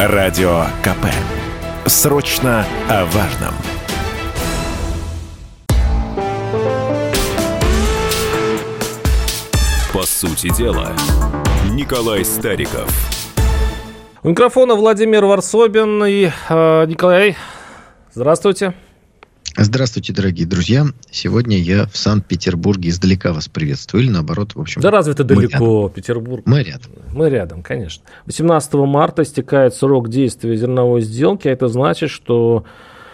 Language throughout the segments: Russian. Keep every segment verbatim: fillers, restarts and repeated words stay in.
Радио КП. Срочно о важном. По сути дела, Николай Стариков. У микрофона Владимир Варсобин и э, Николай. Здравствуйте. Здравствуйте, дорогие друзья. Сегодня я в Санкт-Петербурге, издалека вас приветствую. Или наоборот, в общем... Да разве это далеко, рядом. Петербург? Мы рядом. Мы рядом, конечно. восемнадцатого марта истекает срок действия зерновой сделки, а это значит, что,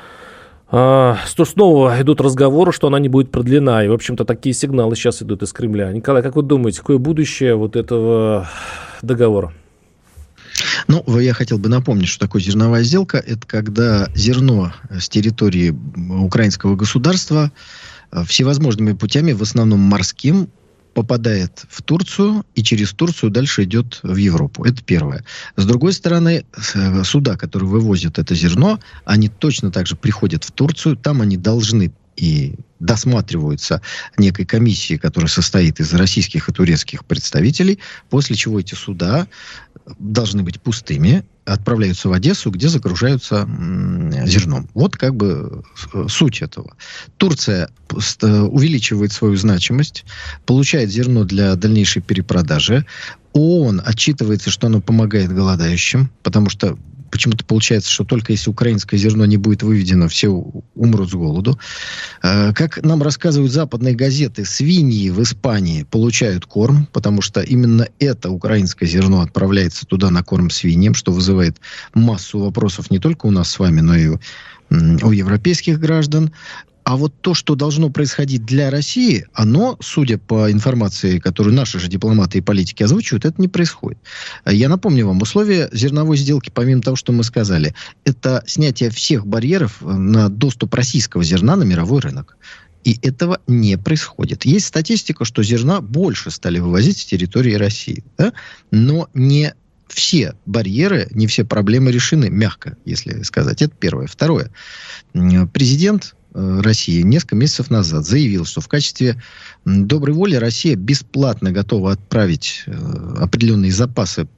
э, что снова идут разговоры, что она не будет продлена. И, в общем-то, такие сигналы сейчас идут из Кремля. Николай, как вы думаете, какое будущее вот этого договора? Ну, я хотел бы напомнить, что такое зерновая сделка. Это когда зерно с территории украинского государства всевозможными путями, в основном морским, попадает в Турцию и через Турцию дальше идет в Европу. Это первое. С другой стороны, суда, которые вывозят это зерно, они точно так же приходят в Турцию. Там они должны и досматриваются некой комиссией, которая состоит из российских и турецких представителей, после чего эти суда должны быть пустыми, отправляются в Одессу, где загружаются м, зерном. Вот как бы суть этого. Турция увеличивает свою значимость, получает зерно для дальнейшей перепродажи. ООН отчитывается, что оно помогает голодающим, потому что почему-то получается, что только если украинское зерно не будет выведено, все умрут с голоду. Как нам рассказывают западные газеты, свиньи в Испании получают корм, потому что именно это украинское зерно отправляется туда на корм свиньям, что вызывает массу вопросов не только у нас с вами, но и у, у европейских граждан. А вот то, что должно происходить для России, оно, судя по информации, которую наши же дипломаты и политики озвучивают, это не происходит. Я напомню вам, условия зерновой сделки, помимо того, что мы сказали, это снятие всех барьеров на доступ российского зерна на мировой рынок. И этого не происходит. Есть статистика, что зерна больше стали вывозить с территории России. Да? Но не все барьеры, не все проблемы решены, мягко, если сказать. Это первое. Второе. Президент России несколько месяцев назад заявил, что в качестве доброй воли Россия бесплатно готова отправить определенные запасы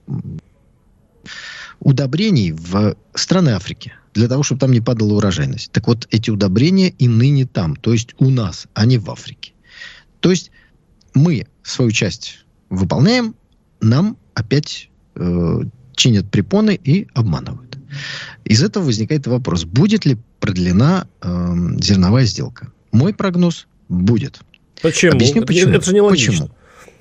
удобрений в страны Африки, для того, чтобы там не падала урожайность. Так вот, эти удобрения и ныне там, то есть у нас, а не в Африке. То есть мы свою часть выполняем, нам опять э, чинят препоны и обманывают. Из этого возникает вопрос, будет ли продлена э, зерновая сделка. Мой прогноз – будет. Почему? Объясню, почему. Это же не логично. Почему?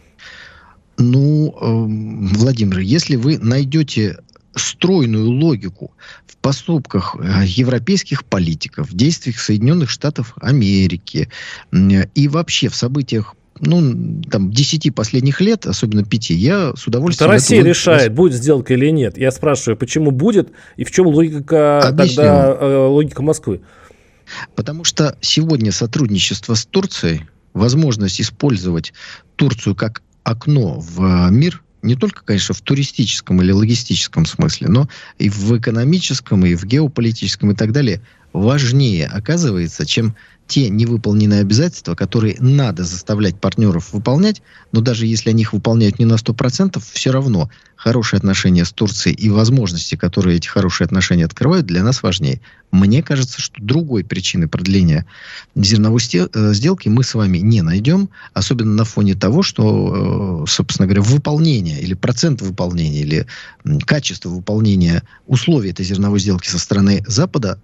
Ну, э, Владимир, если вы найдете стройную логику в поступках европейских политиков, в действиях Соединенных Штатов Америки э, и вообще в событиях, ну, там, десяти последних лет, особенно пяти, я с удовольствием... Это Россия решает, будет сделка или нет. Я спрашиваю, почему будет и в чем логика Объясню. тогда э, логика Москвы? Потому что сегодня сотрудничество с Турцией, возможность использовать Турцию как окно в мир, не только, конечно, в туристическом или логистическом смысле, но и в экономическом, и в геополитическом и так далее, важнее оказывается, чем те невыполненные обязательства, которые надо заставлять партнеров выполнять, но даже если они их выполняют не на сто процентов, все равно хорошие отношения с Турцией и возможности, которые эти хорошие отношения открывают, для нас важнее. Мне кажется, что другой причины продления зерновой сделки мы с вами не найдем, особенно на фоне того, что, собственно говоря, выполнение или процент выполнения, или качество выполнения условий этой зерновой сделки со стороны Запада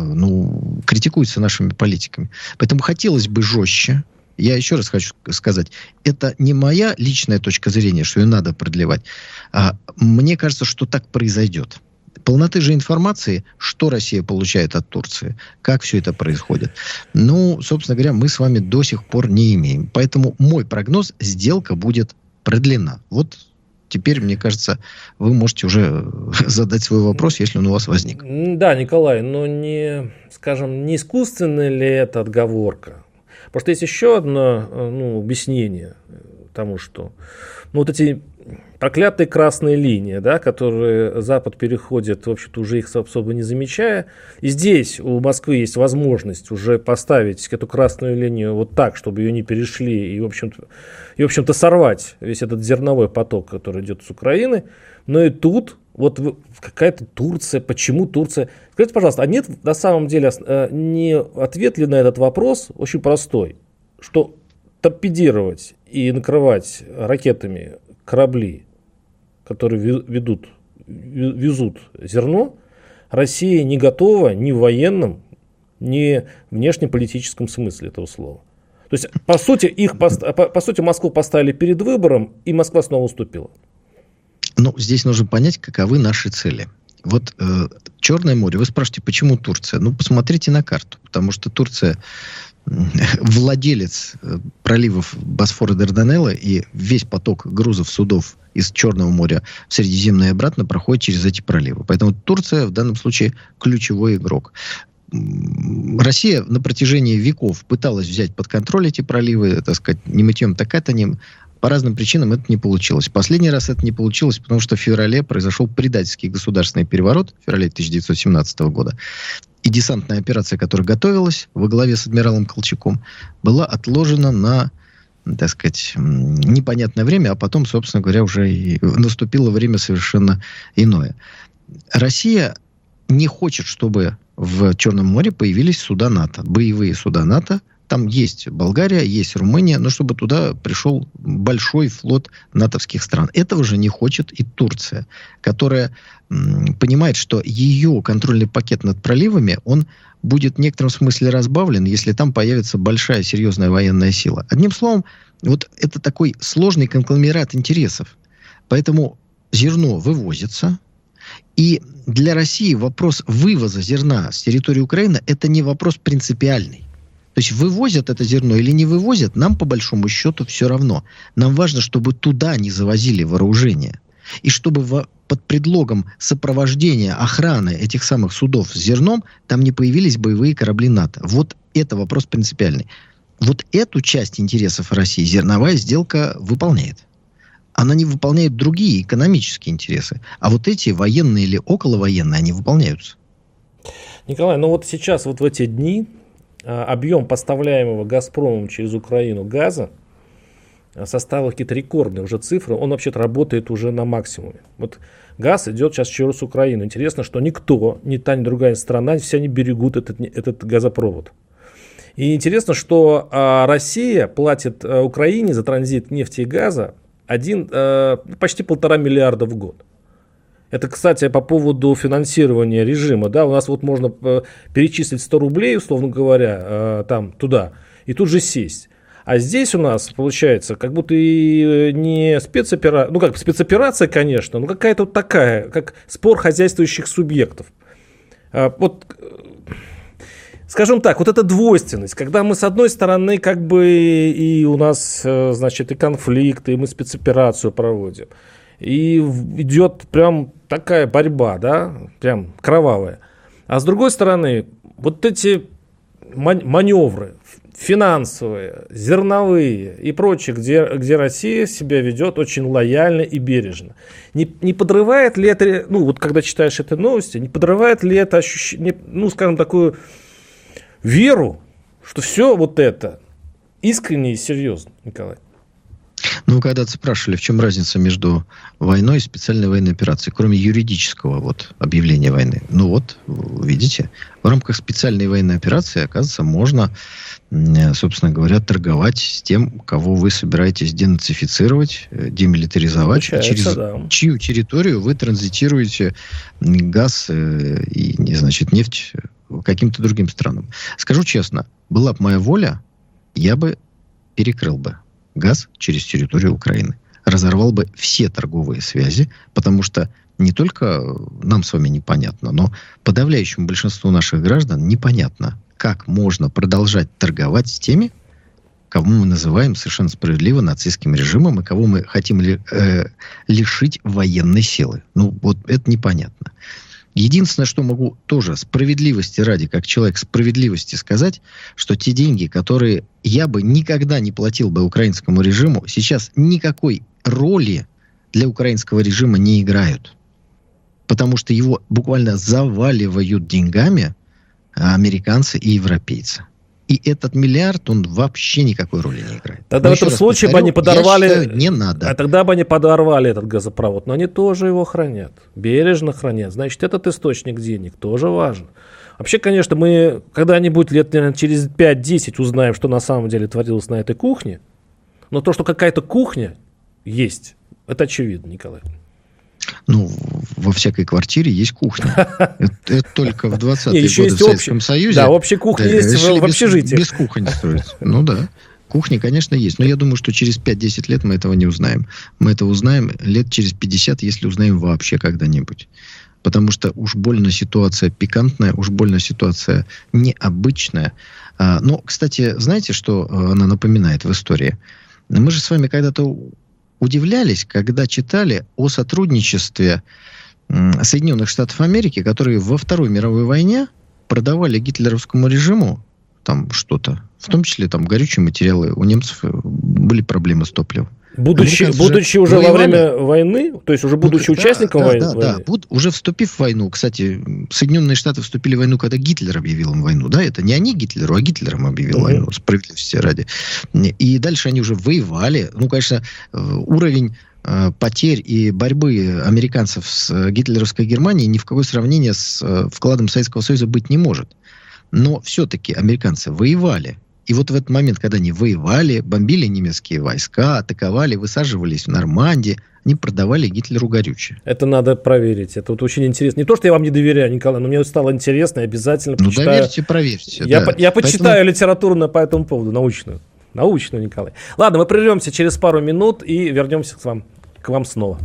ну, критикуется нашими политиками. Поэтому хотелось бы жестче. Я еще раз хочу сказать, это не моя личная точка зрения, что ее надо продлевать. А мне кажется, что так произойдет. Полноты же информации, что Россия получает от Турции, как все это происходит. Ну, собственно говоря, мы с вами до сих пор не имеем. Поэтому мой прогноз, сделка будет продлена. Вот теперь, мне кажется, вы можете уже задать свой вопрос, если он у вас возник. Да, Николай, но не, скажем, не искусственная ли это отговорка? Просто есть еще одно ну, объяснение тому, что ну, вот эти проклятые красные линии, да, которые Запад переходит, в общем-то, уже их особо не замечая. И здесь у Москвы есть возможность уже поставить эту красную линию вот так, чтобы ее не перешли, и, в общем-то, и, в общем-то, сорвать весь этот зерновой поток, который идет с Украины. Но и тут Вот какая-то Турция, почему Турция? Скажите, пожалуйста, а нет на самом деле не ответ ли на этот вопрос очень простой, что торпедировать и накрывать ракетами корабли, которые ведут, везут зерно, Россия не готова ни в военном, ни в внешнеполитическом смысле этого слова. То есть, по сути, их, по, по сути, Москву поставили перед выбором, и Москва снова уступила. Ну, здесь нужно понять, каковы наши цели. Вот э, Черное море. Вы спрашиваете, почему Турция? Ну, посмотрите на карту. Потому что Турция э, владелец э, проливов Босфора и Дарданелла, и весь поток грузов, судов из Черного моря в Средиземное и обратно проходит через эти проливы. Поэтому Турция в данном случае ключевой игрок. Россия на протяжении веков пыталась взять под контроль эти проливы, так сказать, не мытьем, так катаньем. По разным причинам это не получилось. Последний раз это не получилось, потому что в феврале произошел предательский государственный переворот, в феврале тысяча девятьсот семнадцатого года. И десантная операция, которая готовилась во главе с адмиралом Колчаком, была отложена на, так сказать, непонятное время, а потом, собственно говоря, уже и наступило время совершенно иное. Россия не хочет, чтобы в Черном море появились суда НАТО, боевые суда НАТО. Там есть Болгария, есть Румыния, но чтобы туда пришел большой флот натовских стран. Этого же не хочет и Турция, которая м, понимает, что ее контрольный пакет над проливами, он будет в некотором смысле разбавлен, если там появится большая серьезная военная сила. Одним словом, вот это такой сложный конгломерат интересов. Поэтому зерно вывозится. И для России вопрос вывоза зерна с территории Украины – это не вопрос принципиальный. То есть вывозят это зерно или не вывозят, нам по большому счету все равно. Нам важно, чтобы туда не завозили вооружение. И чтобы в, под предлогом сопровождения, охраны этих самых судов с зерном там не появились боевые корабли НАТО. Вот это вопрос принципиальный. Вот эту часть интересов России зерновая сделка выполняет. Она не выполняет другие экономические интересы. А вот эти военные или околовоенные, они выполняются. Николай, ну вот сейчас, вот в эти дни, объем поставляемого «Газпромом» через Украину газа составил какие-то рекордные уже цифры. Он вообще-то работает уже на максимуме. Вот газ идет сейчас через Украину. Интересно, что никто, ни та, ни другая страна, все они берегут этот, этот газопровод. И интересно, что а, Россия платит а, Украине за транзит нефти и газа один, а, почти полтора миллиарда в год. Это, кстати, по поводу финансирования режима. Да, у нас вот можно перечислить сто рублей, условно говоря, там, туда, и тут же сесть. А здесь у нас, получается, как будто и не спецоперация, ну как спецоперация, конечно, но какая-то вот такая, как спор хозяйствующих субъектов. Вот, скажем так, вот эта двойственность, когда мы с одной стороны как бы и у нас, значит, и конфликт, и мы спецоперацию проводим. И идет прям такая борьба, да, прям кровавая. А с другой стороны, вот эти маневры финансовые, зерновые и прочее, где, где Россия себя ведет очень лояльно и бережно. Не, не подрывает ли это, ну вот когда читаешь эти новости, не подрывает ли это ощущение, ну скажем, такую веру, что все вот это искренне и серьезно, Николай? Ну, когда-то спрашивали, в чем разница между войной и специальной военной операцией, кроме юридического вот, объявления войны. Ну вот, видите, в рамках специальной военной операции, оказывается, можно, собственно говоря, торговать с тем, кого вы собираетесь денацифицировать, демилитаризовать, через да. чью территорию вы транзитируете газ и, значит, нефть каким-то другим странам. Скажу честно, была бы моя воля, я бы перекрыл бы газ через территорию Украины. Разорвал бы все торговые связи, потому что не только нам с вами непонятно, но подавляющему большинству наших граждан непонятно, как можно продолжать торговать с теми, кого мы называем совершенно справедливо нацистским режимом и кого мы хотим ли, э, лишить военной силы. Ну, вот это непонятно. Единственное, что могу тоже справедливости ради, как человек справедливости сказать, что те деньги, которые я бы никогда не платил бы украинскому режиму, сейчас никакой роли для украинского режима не играют. Потому что его буквально заваливают деньгами американцы и европейцы. И этот миллиард, он вообще никакой роли не играет. Тогда но в этом случае бы они подорвали... Считаю, не надо. А тогда бы они подорвали этот газопровод. Но они тоже его хранят. Бережно хранят. Значит, этот источник денег тоже важен. Вообще, конечно, мы когда-нибудь лет, наверное, через пять-десять узнаем, что на самом деле творилось на этой кухне. Но то, что какая-то кухня есть, это очевидно, Николай. Ну, во всякой квартире есть кухня. Это только в двадцатые годы в Советском Союзе. Да, общая кухня есть в общежитии. Без кухни строить. Ну да. Кухня, конечно, есть. Но я думаю, что через пять-десять лет мы этого не узнаем. Мы это узнаем лет через пятьдесят, если узнаем вообще когда-нибудь. Потому что уж больно ситуация пикантная, уж больно ситуация необычная. Но, кстати, знаете, что она напоминает в истории? Мы же с вами когда-то удивлялись, когда читали о сотрудничестве Соединенных Штатов Америки, которые во Второй мировой войне продавали гитлеровскому режиму там что-то, в том числе там горючие материалы. У немцев были проблемы с топливом. Будучи, будучи уже воевали. Во время войны, то есть уже будучи ну, участником да, войны? Да, да, да. Уже вступив в войну, кстати, Соединенные Штаты вступили в войну, когда Гитлер объявил им войну, да, это не они Гитлеру, а Гитлер им объявил uh-huh. войну, справедливости ради. И дальше они уже воевали. Ну, конечно, уровень потерь и борьбы американцев с гитлеровской Германией ни в какое сравнение с вкладом Советского Союза быть не может. Но все-таки американцы воевали. И вот в этот момент, когда они воевали, бомбили немецкие войска, атаковали, высаживались в Нормандии, они продавали Гитлеру горючее. Это надо проверить. Это вот очень интересно. Не то, что я вам не доверяю, Николай, но мне стало интересно, я обязательно ну, почитаю. Ну, доверьте, проверьте. Я, да. по, я почитаю Поэтому... литературу по этому поводу, научную. Научную, Николай. Ладно, мы прервемся через пару минут и вернемся к вам, к вам снова.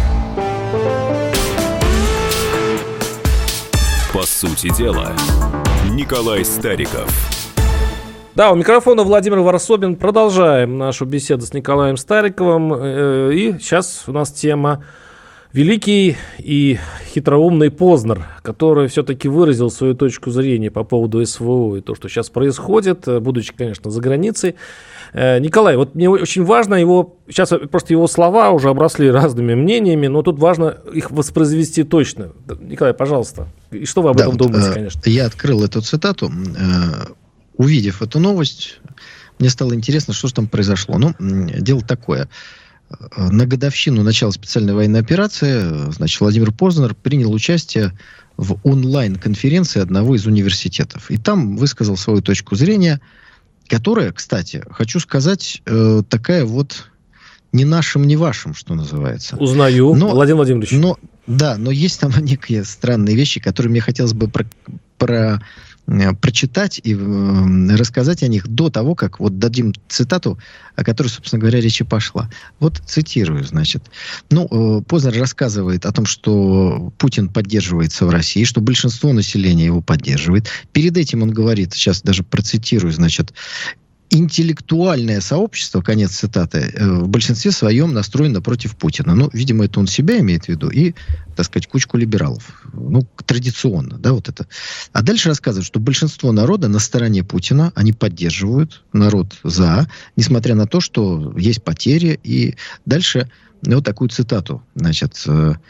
По сути дела, Николай Стариков. Да, у микрофона Владимир Варсобин. Продолжаем нашу беседу с Николаем Стариковым. И сейчас у нас тема «Великий и хитроумный Познер», который все-таки выразил свою точку зрения по поводу СВО и то, что сейчас происходит, будучи, конечно, за границей. Николай, вот мне очень важно его, сейчас просто его слова уже обросли разными мнениями, но тут важно их воспроизвести точно. Николай, пожалуйста. И что вы об да, этом вот, думаете, конечно? Я открыл эту цитату. Увидев эту новость, мне стало интересно, что же там произошло. Ну, дело такое. На годовщину начала специальной военной операции, значит, Владимир Познер принял участие в онлайн-конференции одного из университетов. И там высказал свою точку зрения, которая, кстати, хочу сказать, такая вот не нашим, не вашим, что называется. Узнаю, но, Владимир Владимирович. Но, да, но есть там некие странные вещи, которые мне хотелось бы про... про прочитать и э, рассказать о них до того, как вот дадим цитату, о которой, собственно говоря, речь и пошла. Вот цитирую, значит. Ну, э, Познер рассказывает о том, что Путин поддерживается в России, что большинство населения его поддерживает. Перед этим он говорит, сейчас даже процитирую, значит, интеллектуальное сообщество, конец цитаты, в большинстве своем настроено против Путина. Ну, видимо, это он себя имеет в виду и, так сказать, кучку либералов. Ну, традиционно, да, вот это. А дальше рассказывают, что большинство народа на стороне Путина, они поддерживают, народ за, несмотря на то, что есть потери. И дальше вот такую цитату, значит,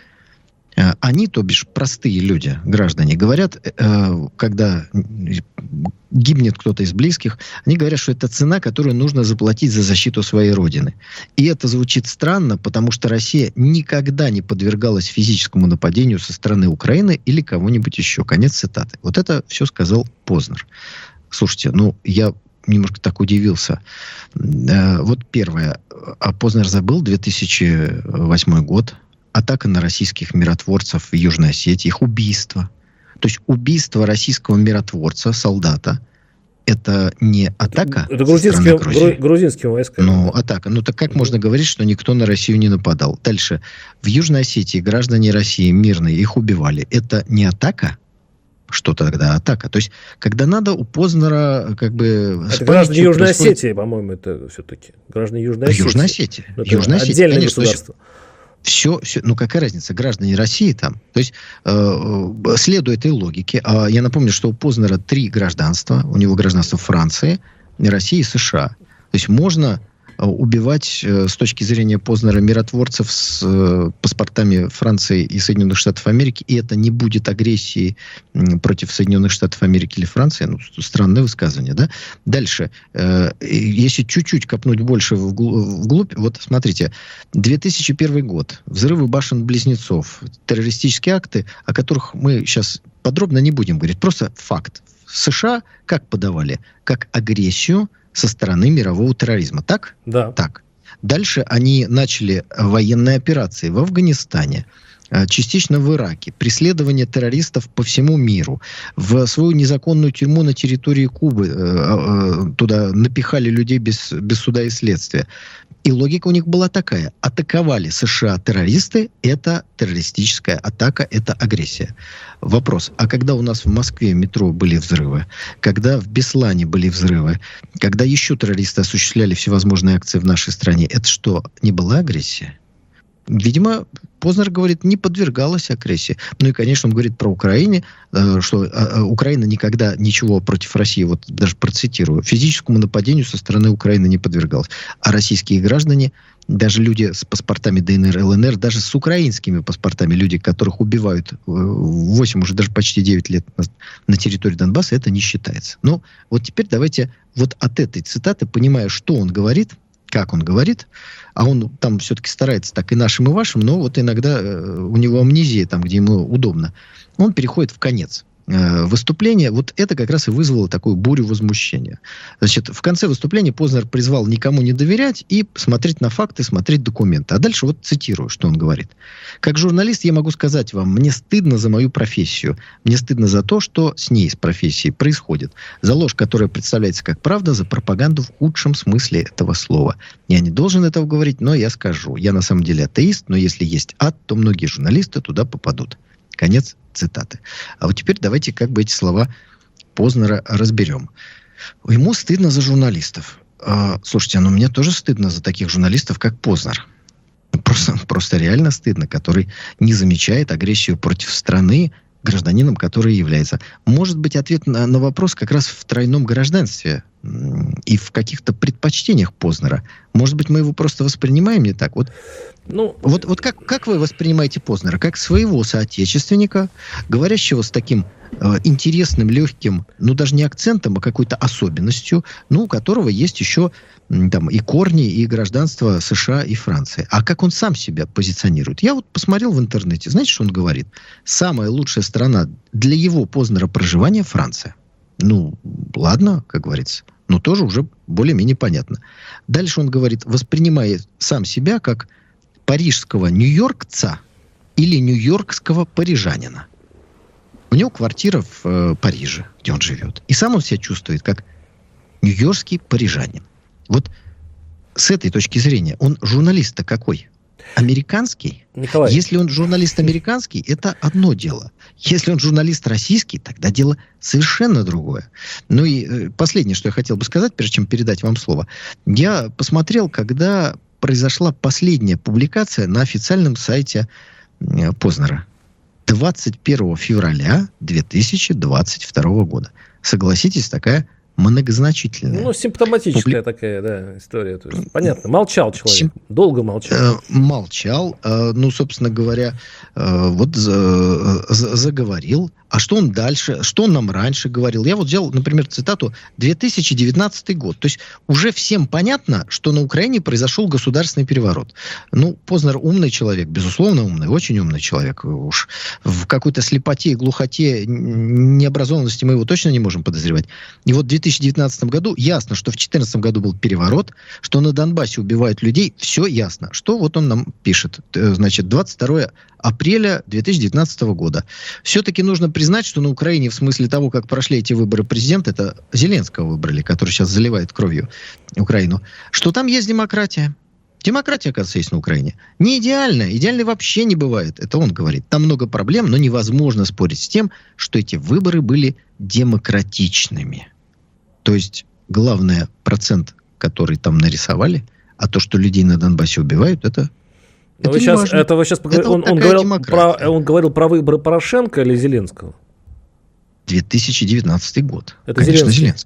они, то бишь простые люди, граждане, говорят, когда гибнет кто-то из близких, они говорят, что это цена, которую нужно заплатить за защиту своей родины. И это звучит странно, потому что Россия никогда не подвергалась физическому нападению со стороны Украины или кого-нибудь еще. Конец цитаты. Вот это все сказал Познер. Слушайте, ну, я немножко так удивился. Вот первое. А Познер забыл две тысячи восьмой год. Атака на российских миротворцев в Южной Осетии, их убийство. То есть убийство российского миротворца, солдата, это не атака? Это грузинские, гру, грузинские войска. Ну, атака. Ну, так как mm-hmm. можно говорить, что никто на Россию не нападал? Дальше. В Южной Осетии граждане России мирные, их убивали. Это не атака? Что тогда атака? То есть, когда надо, у Познера как бы... Это граждане Южной происходит... Осетии, по-моему, это все-таки. Граждане Южной Осетии. Южной Осетии. Это Южной Осетии, отдельное конечно. государство. Все, все, ну какая разница, граждане России там. То есть, э, следуя этой логике, э, я напомню, что у Познера три гражданства. У него гражданство Франции, России и США. То есть можно убивать с точки зрения Познера миротворцев с паспортами Франции и Соединенных Штатов Америки, и это не будет агрессией против Соединенных Штатов Америки или Франции. Ну, странное высказывание, да? Дальше. Если чуть-чуть копнуть больше вглубь, вот смотрите, две тысячи первый год, взрывы башен-близнецов, террористические акты, о которых мы сейчас подробно не будем говорить, просто факт. США как подавали? Как агрессию со стороны мирового терроризма. Так? Да. Так. Дальше они начали военные операции в Афганистане, частично в Ираке, преследование террористов по всему миру. В свою незаконную тюрьму на территории Кубы туда напихали людей без, без суда и следствия. И логика у них была такая. Атаковали США террористы, это террористическая атака, это агрессия. Вопрос, а когда у нас в Москве в метро были взрывы, когда в Беслане были взрывы, когда еще террористы осуществляли всевозможные акции в нашей стране, это что, не была агрессия? Видимо, Познер говорит, не подвергалась агрессии. Ну и, конечно, он говорит про Украину, что Украина никогда ничего против России, вот даже процитирую, физическому нападению со стороны Украины не подвергалась. А российские граждане, даже люди с паспортами ДНР, ЛНР, даже с украинскими паспортами, люди, которых убивают восемь, уже даже почти девять лет на, на территории Донбасса, это не считается. Ну, вот теперь давайте вот от этой цитаты, понимая, что он говорит, как он говорит, а он там все-таки старается так и нашим, и вашим, но вот иногда э, у него амнезия там, где ему удобно. Он переходит в конец э, выступления. Вот это как раз и вызвало такую бурю возмущения. Значит, в конце выступления Познер призвал никому не доверять и смотреть на факты, смотреть документы. А дальше вот цитирую, что он говорит. Как журналист я могу сказать вам, мне стыдно за мою профессию. Мне стыдно за то, что с ней, с профессией, происходит. За ложь, которая представляется как правда, за пропаганду в худшем смысле этого слова. Я не должен этого говорить, но я скажу. Я на самом деле атеист, но если есть ад, то многие журналисты туда попадут. Конец цитаты. А вот теперь давайте как бы эти слова Познера разберем. Ему стыдно за журналистов. А, слушайте, ну мне тоже стыдно за таких журналистов, как Познер. Просто, просто реально стыдно, который не замечает агрессию против страны, гражданином, который является. Может быть, ответ на, на вопрос как раз в тройном гражданстве и в каких-то предпочтениях Познера. Может быть, мы его просто воспринимаем не так. Вот, ну, вот, вот как, как вы воспринимаете Познера? Как своего соотечественника, говорящего с таким э, интересным, легким, ну, даже не акцентом, а какой-то особенностью, ну, у которого есть еще там и корни, и гражданство США и Франции. А как он сам себя позиционирует? Я вот посмотрел в интернете. Знаете, что он говорит? Самая лучшая страна для его Познера проживания — Франция. Ну, ладно, как говорится. Но тоже уже более-менее понятно. Дальше он говорит, воспринимая сам себя как парижского нью-йоркца или нью-йоркского парижанина. У него квартира в э, Париже, где он живет. И сам он себя чувствует как нью-йоркский парижанин. Вот с этой точки зрения он журналист-то какой? Американский? Николай. Если он журналист американский, это одно дело. Если он журналист российский, тогда дело совершенно другое. Ну и э, последнее, что я хотел бы сказать, прежде чем передать вам слово. Я посмотрел, когда произошла последняя публикация на официальном сайте э, Познера. двадцать первого февраля две тысячи двадцать второго года. Согласитесь, такая многозначительная. Ну, симптоматическая Публи... такая, да, история. То есть, понятно, молчал человек, Сим... долго молчал. Э, молчал, э, ну, собственно говоря, э, вот за, за, заговорил. А что он дальше, что он нам раньше говорил? Я вот взял, например, цитату две тысячи девятнадцатый год. То есть уже всем понятно, что на Украине произошел государственный переворот. Ну, Познер умный человек, безусловно умный, очень умный человек. Уж в какой-то слепоте и глухоте, необразованности мы его точно не можем подозревать. И вот в две тысячи девятнадцатом году ясно, что в две тысячи четырнадцатом году был переворот, что на Донбассе убивают людей, все ясно. Что вот он нам пишет. Значит, двадцать второго апреля две тысячи девятнадцатого года. Все-таки нужно признать, что на Украине, в смысле того, как прошли эти выборы президента, это Зеленского выбрали, который сейчас заливает кровью Украину, что там есть демократия. Демократия, оказывается, есть на Украине. Не идеальная. Идеальной вообще не бывает. Это он говорит. Там много проблем, но невозможно спорить с тем, что эти выборы были демократичными. То есть, главный процент, который там нарисовали, а то, что людей на Донбассе убивают, это... Это, вы сейчас, это вы сейчас поговорили, он, вот он, говорил про, он говорил про выборы Порошенко или Зеленского? две тысячи девятнадцатый год. Это Конечно, Зеленский. Зеленский.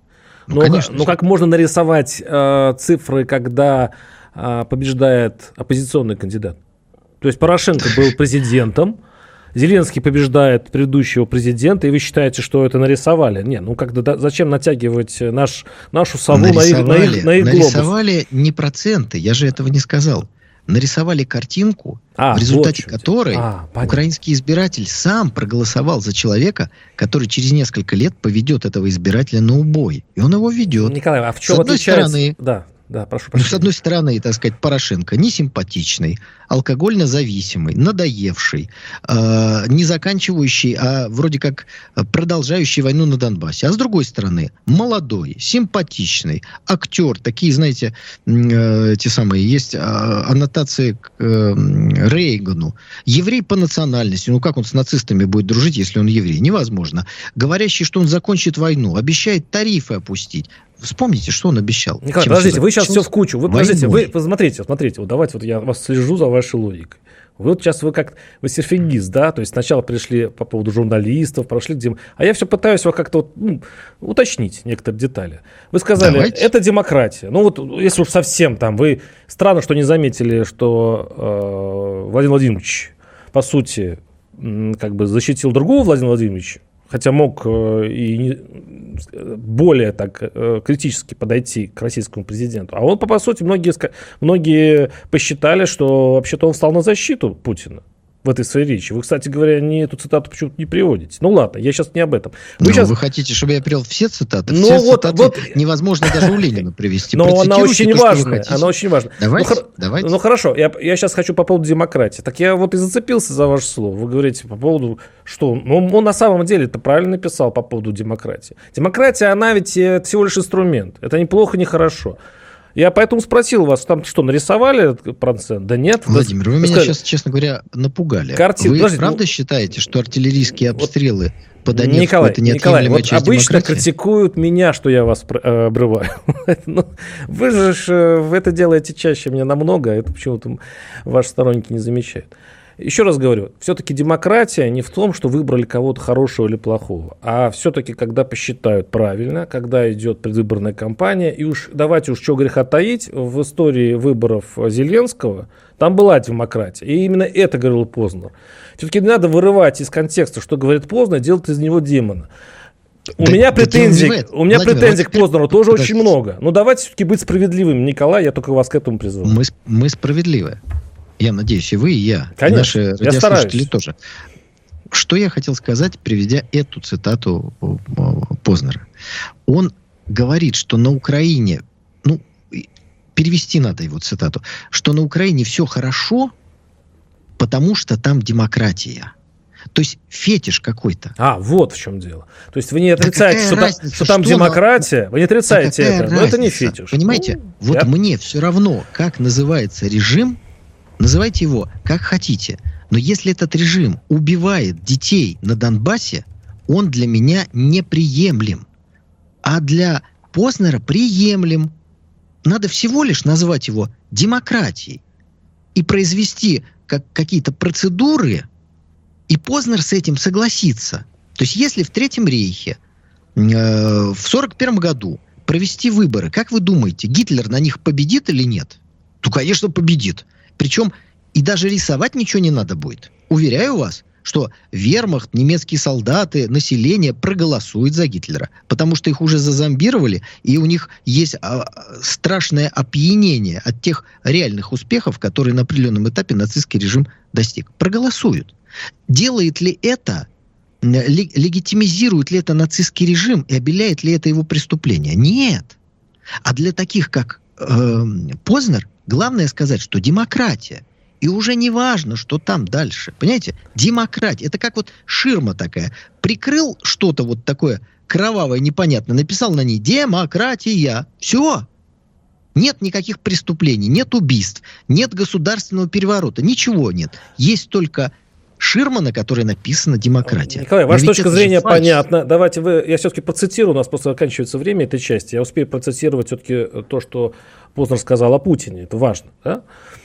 Ну, но, конечно. Но как можно нарисовать э, цифры, когда э, побеждает оппозиционный кандидат? То есть Порошенко был президентом, Зеленский побеждает предыдущего президента, и вы считаете, что это нарисовали? Не, ну как да, зачем натягивать наш, нашу сову на их, на их, на их глобус? Нарисовали не проценты, я же этого не сказал. Нарисовали картинку, а, в результате вот которой а, украинский избиратель сам проголосовал за человека, который через несколько лет поведет этого избирателя на убой. И он его ведет. Николай, а в чем С одной отличается... стороны... Да. Да, прошу прощения. С одной стороны, так сказать, Порошенко несимпатичный, алкогольно зависимый, надоевший, э, не заканчивающий, а вроде как продолжающий войну на Донбассе. А с другой стороны, молодой, симпатичный, актер, такие, знаете, э, те самые, есть э, аннотации к э, Рейгану. Еврей по национальности, ну как он с нацистами будет дружить, если он еврей? Невозможно. Говорящий, что он закончит войну, обещает тарифы опустить. Вспомните, что он обещал. Николай, Чем подождите, вы сейчас все в кучу. Вы, подождите, вы, посмотрите, смотрите, вот давайте вот я вас слежу за вашей логикой. Вы вот сейчас вы как вы серфингист, да, то есть сначала пришли по поводу журналистов, прошли где, а я все пытаюсь вас как-то вот, ну, уточнить некоторые детали. Вы сказали, давайте. Это демократия. Ну вот, если уж совсем там, вы странно, что не заметили, что э, Владимир Владимирович, по сути, как бы защитил другого Владимира Владимировича, хотя мог э, и не, более так э, критически подойти к российскому президенту. А он, по, по сути, многие, многие посчитали, что вообще-то он встал на защиту Путина в этой своей речи. Вы, кстати говоря, не эту цитату почему-то не приводите. Ну ладно, я сейчас не об этом. Вы, сейчас... вы хотите, чтобы я привел все цитаты? Ну, все вот, цитаты вот... невозможно даже у Ленина привести. Но она очень то, важная. Она очень важная. Давайте, ну, давайте. ну хорошо, я, я сейчас хочу по поводу демократии. Так я вот и зацепился за ваше слово. Вы говорите по поводу, что... Ну, он на самом деле это правильно написал по поводу демократии. Демократия, она ведь всего лишь инструмент. Это не плохо, не хорошо. Я поэтому спросил вас, там что, нарисовали этот процент? Да нет. Владимир, вы, вы меня сказали, сейчас, честно говоря, напугали. Картин... Вы Подожди, правда ну... считаете, что артиллерийские обстрелы вот... по Донецку Николай, это неотъемлемая Николай, часть вот обычно демократии? критикуют меня, что я вас обрываю. ну, вы же в это делаете чаще меня намного, а это почему-то ваши сторонники не замечают. Еще раз говорю, все-таки демократия не в том, что выбрали кого-то хорошего или плохого, а все-таки, когда посчитают правильно, когда идет предвыборная кампания, и уж давайте уж что греха таить, в истории выборов Зеленского там была демократия, и именно это говорил Познер. Все-таки не надо вырывать из контекста, что говорит Познер, делать из него демона. У да, меня претензий, у меня Владимир, претензий вот к Познеру тоже подождите. Очень много. Но давайте все-таки быть справедливым, Николай, я только вас к этому призываю. Мы, мы справедливы. Я надеюсь, и вы, и я. Конечно, и наши радиослушатели стараюсь. тоже. Что я хотел сказать, приведя эту цитату Познера. Он говорит, что на Украине, ну, перевести надо его цитату, что на Украине все хорошо, потому что там демократия. То есть фетиш какой-то. А, вот в чем дело. То есть вы не отрицаете, да что, разница, там, что там что демократия, на... вы не отрицаете да это, разница? Но это не фетиш. Понимаете, ну, вот я... мне все равно, как называется режим, называйте его как хотите. Но если этот режим убивает детей на Донбассе, он для меня неприемлем. А для Познера приемлем. Надо всего лишь назвать его демократией и произвести как, какие-то процедуры, и Познер с этим согласится. То есть если в Третьем рейхе э, в сорок первом году провести выборы, как вы думаете, Гитлер на них победит или нет? Ну, конечно, победит. Причем и даже рисовать ничего не надо будет. Уверяю вас, что вермахт, немецкие солдаты, население проголосует за Гитлера, потому что их уже зазомбировали, и у них есть а, страшное опьянение от тех реальных успехов, которые на определенном этапе нацистский режим достиг. Проголосуют. Делает ли это, легитимизирует ли это нацистский режим и обеляет ли это его преступление? Нет. А для таких, как э, Познер, главное сказать, что демократия. И уже не важно, что там дальше. Понимаете? Демократия. Это как вот ширма такая. Прикрыл что-то вот такое кровавое, непонятное, написал на ней «демократия». Все. Нет никаких преступлений, нет убийств, нет государственного переворота. Ничего нет. Есть только ширма, на которой написано «демократия». Николай, ваша точка зрения понятна. Давайте вы, я все-таки процитирую, у нас просто заканчивается время этой части. Я успею процитировать все-таки то, что Познер сказал о Путине. Это важно. Да?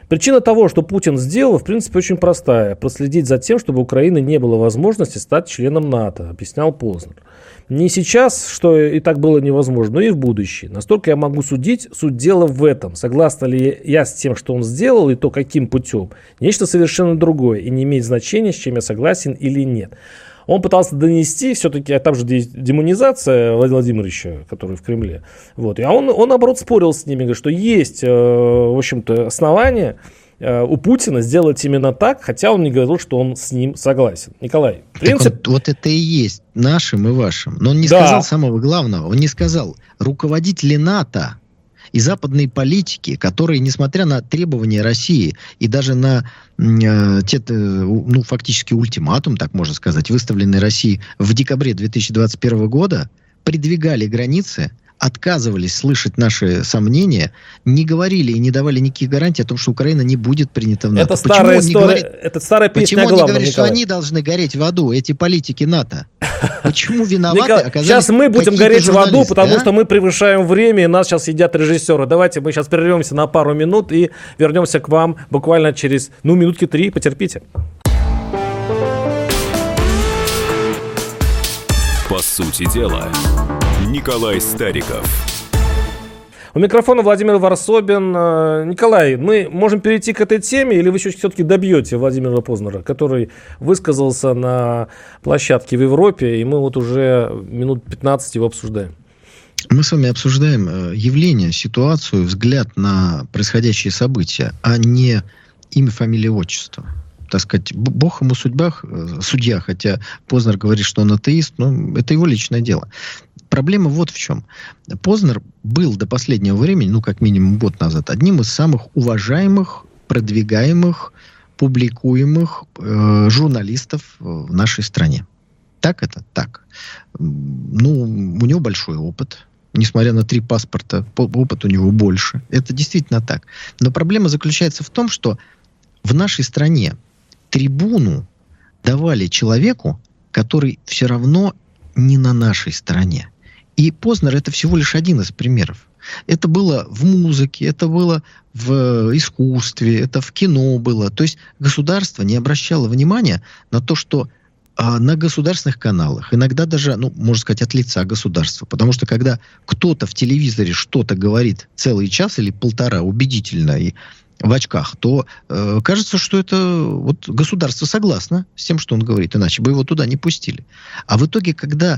Причина того, что Путин сделал, в принципе, очень простая. Проследить за тем, чтобы у Украины не было возможности стать членом НАТО, объяснял Познер. Не сейчас, что и так было невозможно, но и в будущее. Настолько я могу судить, суть дела в этом. Согласна ли я с тем, что он сделал, и то, каким путем? Нечто совершенно другое, и не имеет значения, с чем я согласен или нет. Он пытался донести, все-таки, а там же демонизация Владимира Владимировича, который в Кремле. Вот. А он, он, наоборот, спорил с ними, говорит, что есть, э, в общем-то, основания э, у Путина сделать именно так, хотя он не говорил, что он с ним согласен. Николай, принцип... Он, вот это и есть нашим и вашим. Но он не да. сказал самого главного. Он не сказал, руководители НАТО и западные политики, которые, несмотря на требования России и даже на э, те, ну, фактически ультиматум, так можно сказать, выставленный Россией в декабре две тысячи двадцать первого года, придвигали границы, отказывались слышать наши сомнения, не говорили и не давали никаких гарантий о том, что Украина не будет принята в НАТО. Это старая история, говорит, это старая песня почему о главном, он не говорит, Николай? Что они должны гореть в аду, эти политики НАТО? Почему виноваты Николай, оказались сейчас мы будем гореть в аду, потому а? что мы превышаем время, и нас сейчас едят режиссеры. Давайте мы сейчас прервемся на пару минут и вернемся к вам буквально через, ну, минутки три, потерпите. По сути дела, Николай Стариков. У микрофона Владимир Варсобин. Николай, мы можем перейти к этой теме, или вы все-таки добьете Владимира Познера, который высказался на площадке в Европе, и мы вот уже минут пятнадцать его обсуждаем? Мы с вами обсуждаем явление, ситуацию, взгляд на происходящие события, а не имя, фамилия, отчество. Так сказать, Бог ему судьба, судья, хотя Познер говорит, что он атеист, но это его личное дело. Проблема вот в чем. Познер был до последнего времени, ну, как минимум год назад, одним из самых уважаемых, продвигаемых, публикуемых э, журналистов в нашей стране. Так это? Так. Ну, у него большой опыт. Несмотря на три паспорта, опыт у него больше. Это действительно так. Но проблема заключается в том, что в нашей стране трибуну давали человеку, который все равно не на нашей стороне. И Познер — это всего лишь один из примеров. Это было в музыке, это было в искусстве, это в кино было. То есть государство не обращало внимания на то, что а, на государственных каналах, иногда даже, ну, можно сказать, от лица государства. Потому что когда кто-то в телевизоре что-то говорит целый час или полтора убедительно и в очках, то э, кажется, что это вот государство согласно с тем, что он говорит, иначе бы его туда не пустили. А в итоге, когда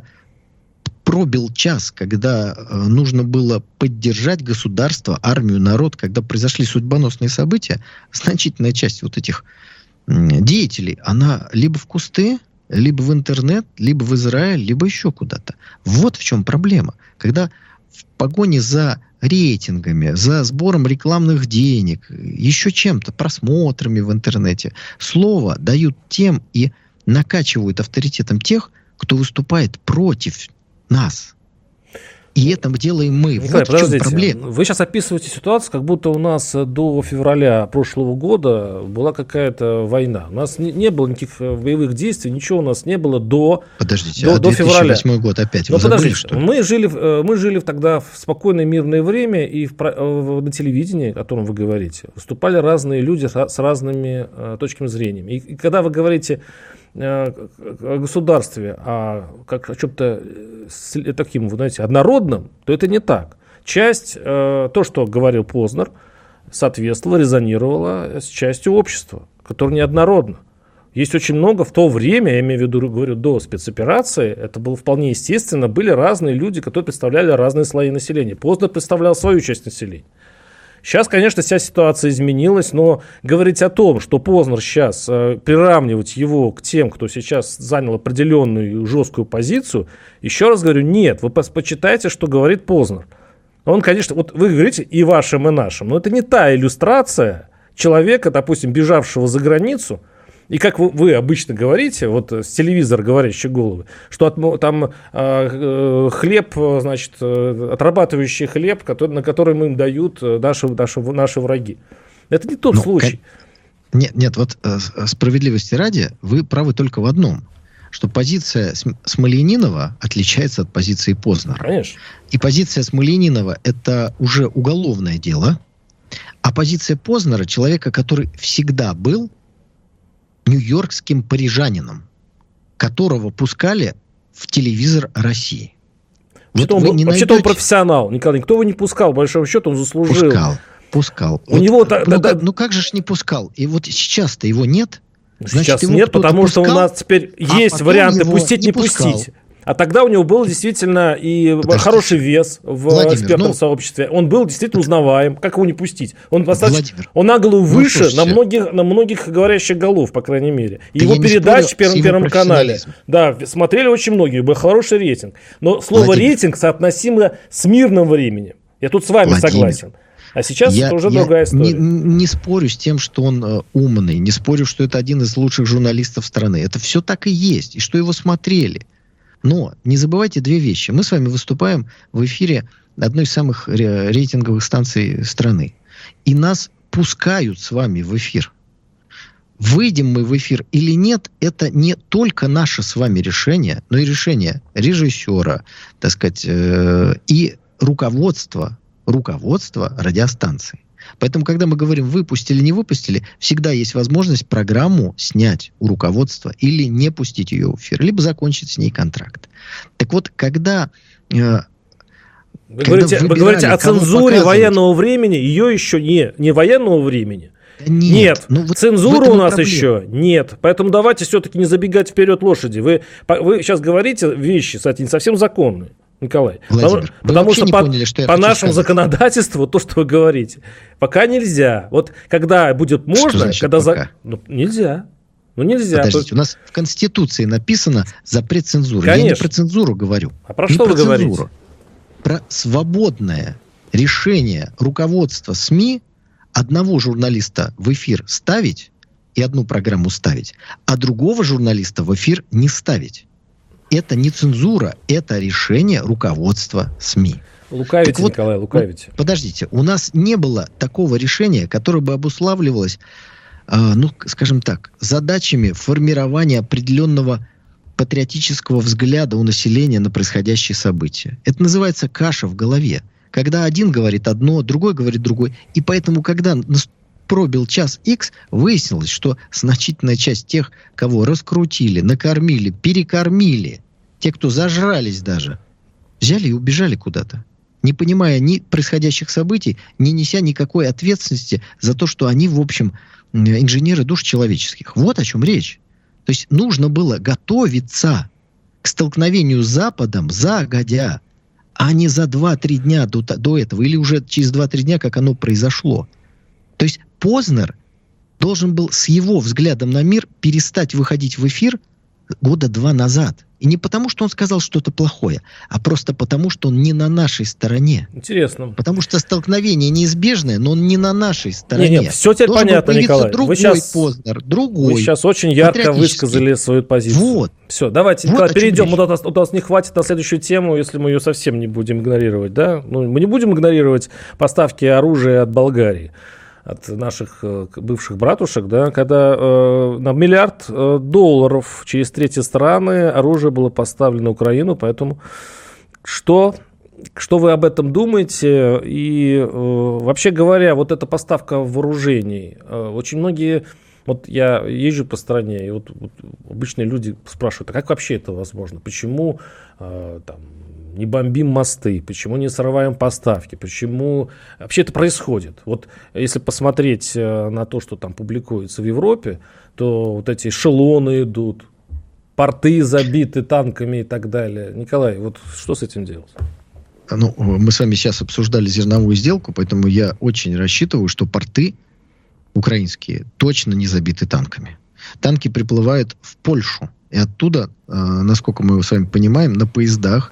пробил час, когда э, нужно было поддержать государство, армию, народ, когда произошли судьбоносные события, значительная часть вот этих э, деятелей, она либо в кусты, либо в интернет, либо в Израиль, либо еще куда-то. Вот в чем проблема. Когда в погоне за рейтингами, за сбором рекламных денег, еще чем-то, просмотрами в интернете, слово дают тем и накачивают авторитетом тех, кто выступает против нас. И это делаем мы. Николай, вот в чем проблема. Вы сейчас описываете ситуацию, как будто у нас до февраля прошлого года была какая-то война. У нас не, не было никаких боевых действий, ничего у нас не было до, Подождите, до, а до февраля. две тысячи восьмой год опять. Вы Но забыли, подождите, что ли? Мы жили, мы жили тогда в спокойное мирное время, и в, на телевидении, о котором вы говорите, выступали разные люди с разными uh, точками зрения. И, и когда вы говорите о государстве, а как о чем-то таким, вы знаете, однородном, то это не так. Часть, э, то, что говорил Познер, соответствовало, резонировало с частью общества, которое неоднородно. Есть очень много в то время, я имею в виду, говорю, до спецоперации, это было вполне естественно, были разные люди, которые представляли разные слои населения. Познер представлял свою часть населения. Сейчас, конечно, вся ситуация изменилась, но говорить о том, что Познер сейчас, э, приравнивать его к тем, кто сейчас занял определенную жесткую позицию, еще раз говорю, нет. Вы почитайте, что говорит Познер. Он, конечно, вот вы говорите и вашим, и нашим, но это не та иллюстрация человека, допустим, бежавшего за границу. И как вы, вы обычно говорите, вот с телевизора говорящие головы, что от, там э, хлеб, значит, э, отрабатывающий хлеб, который, на который им дают наши, наши, наши враги. Это не тот ну, случай. Как... Нет, нет, вот э, справедливости ради, вы правы только в одном, что позиция Смольянинова отличается от позиции Познера. Конечно. И позиция Смольянинова — это уже уголовное дело, А позиция Познера, человека, который всегда был нью-йоркским парижанином, которого пускали в телевизор России. Вот он, вообще-то найдете... он профессионал, Николай. Никто его не пускал, по большому счету, он заслужил. Пускал, пускал. У вот, него... Ну, да, ну как же ж не пускал? И вот сейчас-то его нет. Значит, сейчас его нет, потому пускал, что у нас теперь а есть варианты пустить, не, не пустить. А тогда у него был действительно и Подождите. хороший вес в Владимир, экспертном ну, сообществе. Он был действительно узнаваем. Как его не пустить? Он, достаточно, он на голову выше, ну, слушайте, на, многих, на многих говорящих голов, по крайней мере. И его передачи в Первом, первом канале. Да, смотрели очень многие. Был хороший рейтинг. Но слово Владимир. рейтинг соотносимо с мирным временем. Я тут с вами Владимир. согласен. А сейчас я, это уже я другая история. Не, не спорю с тем, что он э, умный. Не спорю, что это один из лучших журналистов страны. Это все так и есть. И что его смотрели. Но не забывайте две вещи. Мы с вами выступаем в эфире одной из самых рейтинговых станций страны. И нас пускают с вами в эфир. Выйдем мы в эфир или нет, это не только наше с вами решение, но и решение режиссера, так сказать, э, и руководства, руководства радиостанции. Поэтому, когда мы говорим «выпустили, не выпустили», всегда есть возможность программу снять у руководства или не пустить ее в эфир, либо закончить с ней контракт. Так вот, когда... Э, вы, когда говорите, вы говорите о цензуре военного времени, ее еще не, не военного времени. Нет, нет. Ну, вот цензуры у нас проблема. еще нет. Поэтому давайте все-таки не забегать вперед лошади. Вы, вы сейчас говорите вещи, кстати, не совсем законные. Николай, Владимир, потому, потому что по, поняли, что по нашему сказать. законодательству, то, что вы говорите, пока нельзя. Вот когда будет можно, когда за... ну, нельзя. Ну нельзя. Подождите, у нас в Конституции написано запрет цензуры. Конечно. Я не про цензуру говорю. А про что вы про говорите? Цензуру. Про свободное решение руководства СМИ одного журналиста в эфир ставить и одну программу ставить, а другого журналиста в эфир не ставить. Это не цензура, это решение руководства СМИ. Лукавите, вот, Николай, лукавите. Подождите, у нас не было такого решения, которое бы обуславливалось, э, ну, скажем так, задачами формирования определенного патриотического взгляда у населения на происходящие события. Это называется каша в голове. Когда один говорит одно, другой говорит другое. И поэтому, когда пробил час X, выяснилось, что значительная часть тех, кого раскрутили, накормили, перекормили, те, кто зажрались даже, взяли и убежали куда-то, не понимая ни происходящих событий, не неся никакой ответственности за то, что они, в общем, инженеры душ человеческих. Вот о чем речь. То есть нужно было готовиться к столкновению с Западом загодя, а не за два-три дня до, до этого, или уже через два-три дня, как оно произошло. То есть Познер должен был с его взглядом на мир перестать выходить в эфир года два назад. И не потому, что он сказал что-то плохое, а просто потому, что он не на нашей стороне. Интересно. Потому что столкновение неизбежное, но он не на нашей стороне. Не, не, все теперь должен понятно, Николай. Другой вы сейчас, Познер, другой. Вы сейчас очень ярко высказали свою позицию. Вот. Все, давайте, вот Николай, перейдем. Вот у, нас, у нас не хватит на следующую тему, если мы ее совсем не будем игнорировать. Да? Ну, мы не будем игнорировать поставки оружия от Болгарии, от наших э, бывших братушек, да, когда э, на миллиард э, долларов через третьи страны оружие было поставлено на Украину, поэтому что, что вы об этом думаете? И э, вообще говоря, вот эта поставка вооружений, э, очень многие, вот я езжу по стране, и вот, вот обычные люди спрашивают, а как вообще это возможно? Почему э, там не бомбим мосты, почему не срываем поставки, почему вообще это происходит. Вот если посмотреть на то, что там публикуется в Европе, то вот эти эшелоны идут, порты забиты танками и так далее. Николай, вот что с этим делать? Ну, мы с вами сейчас обсуждали зерновую сделку, поэтому я очень рассчитываю, что порты украинские точно не забиты танками. Танки приплывают в Польшу. И оттуда, насколько мы с вами понимаем, на поездах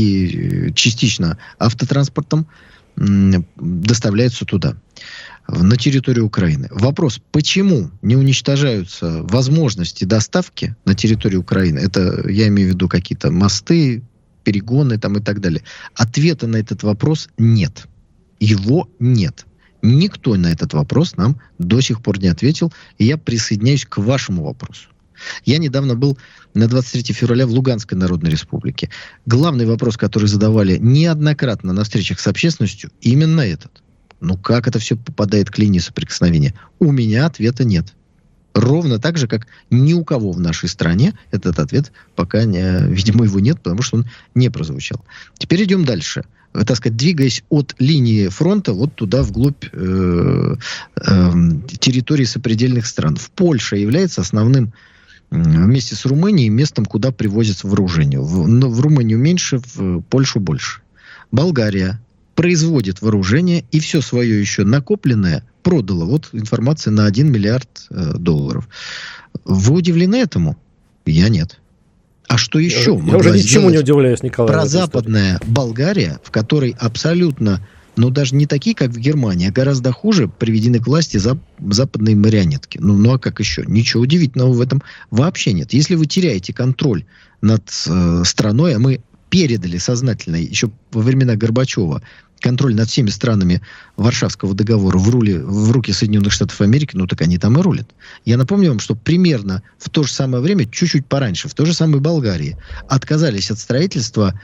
и частично автотранспортом доставляются туда, на территорию Украины. Вопрос, почему не уничтожаются возможности доставки на территорию Украины? Это, я имею в виду, какие-то мосты, перегоны там и так далее. Ответа на этот вопрос нет. Его нет. Никто на этот вопрос нам до сих пор не ответил. И я присоединяюсь к вашему вопросу. Я недавно был на двадцать третьего февраля в Луганской Народной Республике. Главный вопрос, который задавали неоднократно на встречах с общественностью, именно этот. Ну, как это все попадает к линии соприкосновения? У меня ответа нет. Ровно так же, как ни у кого в нашей стране этот ответ пока, не, видимо, его нет, потому что он не прозвучал. Теперь идем дальше. Так сказать, двигаясь от линии фронта вот туда, вглубь э, э, территории сопредельных стран. В Польше является основным, э, вместе с Румынией, местом, куда привозится вооружение. В, но в Румынию меньше, в Польшу больше. Болгария производит вооружение и все свое еще накопленное продала. Вот информация на один миллиард э, долларов. Вы удивлены этому? Я нет. А что еще? Я, я уже ничему не удивляюсь, Николай. Прозападная Болгария, в которой абсолютно, ну даже не такие, как в Германии, а гораздо хуже приведены к власти зап- западные марионетки. Ну, ну а как еще? Ничего удивительного в этом вообще нет. Если вы теряете контроль над э, страной, а мы передали сознательно еще во времена Горбачева контроль над всеми странами Варшавского договора в, руле, в руки Соединенных Штатов Америки, ну так они там и рулят. Я напомню вам, что примерно в то же самое время, чуть-чуть пораньше, в той же самой Болгарии, отказались от строительства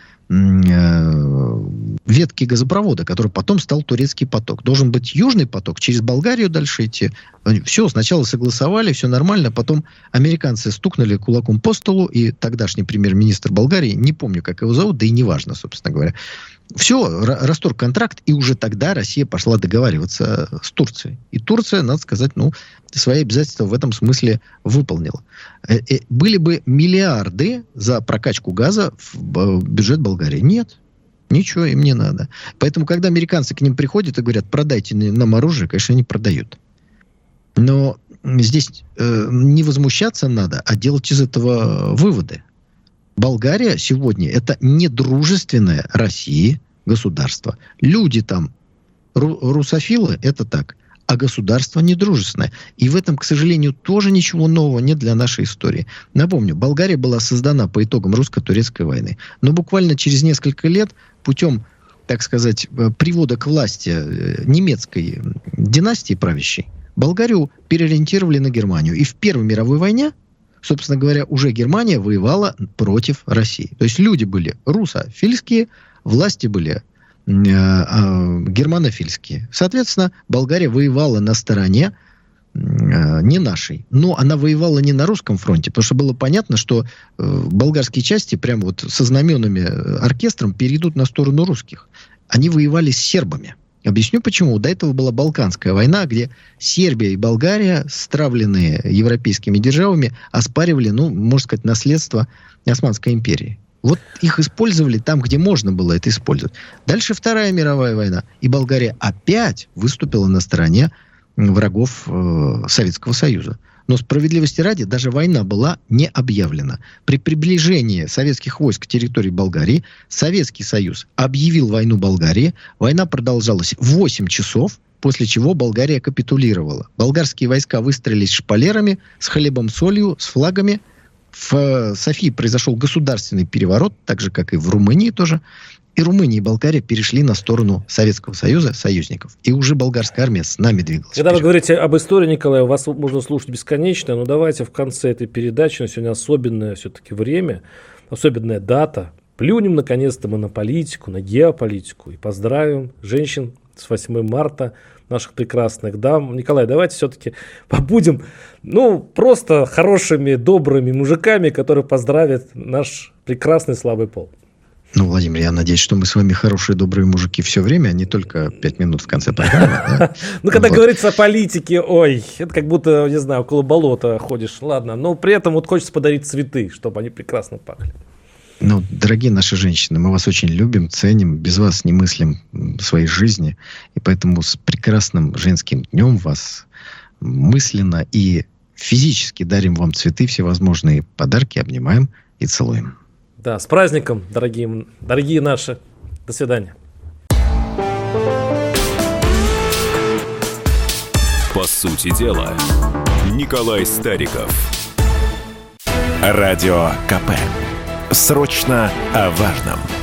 э, ветки газопровода, который потом стал Турецкий поток. Должен быть Южный поток, через Болгарию дальше идти. Все, сначала согласовали, все нормально, потом американцы стукнули кулаком по столу, и тогдашний премьер-министр Болгарии, не помню, как его зовут, да и неважно, собственно говоря, все, расторг контракт, и уже тогда Россия пошла договариваться с Турцией. И Турция, надо сказать, ну, свои обязательства в этом смысле выполнила. Были бы миллиарды за прокачку газа в бюджет Болгарии? Нет. Ничего им не надо. Поэтому, когда американцы к ним приходят и говорят, продайте нам оружие, конечно, они продают. Но здесь э, не возмущаться надо, а делать из этого выводы. Болгария сегодня это недружественное России государство. Люди там ру- русофилы, это так, а государство недружественное. И в этом, к сожалению, тоже ничего нового нет для нашей истории. Напомню, Болгария была создана по итогам русско-турецкой войны. Но буквально через несколько лет путем, так сказать, привода к власти немецкой династии правящей, Болгарию переориентировали на Германию. И в Первой мировой войне, собственно говоря, уже Германия воевала против России. То есть люди были русофильские, власти были э, э, германофильские. Соответственно, Болгария воевала на стороне э, не нашей. Но она воевала не на русском фронте, потому что было понятно, что э, болгарские части прямо вот со знаменами, оркестром перейдут на сторону русских. Они воевали с сербами. Объясню почему. До этого была Балканская война, где Сербия и Болгария, стравленные европейскими державами, оспаривали, ну, можно сказать, наследство Османской империи. Вот их использовали там, где можно было это использовать. Дальше Вторая мировая война. И Болгария опять выступила на стороне врагов э, Советского Союза. Но справедливости ради, даже война была не объявлена. При приближении советских войск к территории Болгарии Советский Союз объявил войну Болгарии. Война продолжалась восемь часов, после чего Болгария капитулировала. Болгарские войска выстроились шпалерами, с хлебом, солью, с флагами. В Софии произошел государственный переворот, так же, как и в Румынии тоже. И Румыния и Болгария перешли на сторону Советского Союза, союзников. И уже болгарская армия с нами двигалась. Когда вперед. вы говорите об истории, Николай, вас можно слушать бесконечно, но давайте в конце этой передачи, на сегодня особенное все-таки время, особенная дата, плюнем наконец-то мы на политику, на геополитику и поздравим женщин с восьмым марта, наших прекрасных дам. Николай, давайте все-таки побудем, ну, просто хорошими, добрыми мужиками, которые поздравят наш прекрасный слабый пол. Ну, Владимир, я надеюсь, что мы с вами хорошие, добрые мужики все время, а не только пять минут в конце программы. Ну, когда говорится о политике, ой, это как будто, не знаю, около болота ходишь. Ладно, но при этом вот хочется подарить цветы, чтобы они прекрасно пахли. Ну, дорогие наши женщины, мы вас очень любим, ценим, без вас не мыслим своей жизни, и поэтому с прекрасным женским днем вас мысленно и физически дарим вам цветы, всевозможные подарки, обнимаем и целуем. Да, с праздником, дорогие, дорогие наши. До свидания. По сути дела, Николай Стариков. Радио ка пэ. Срочно о важном.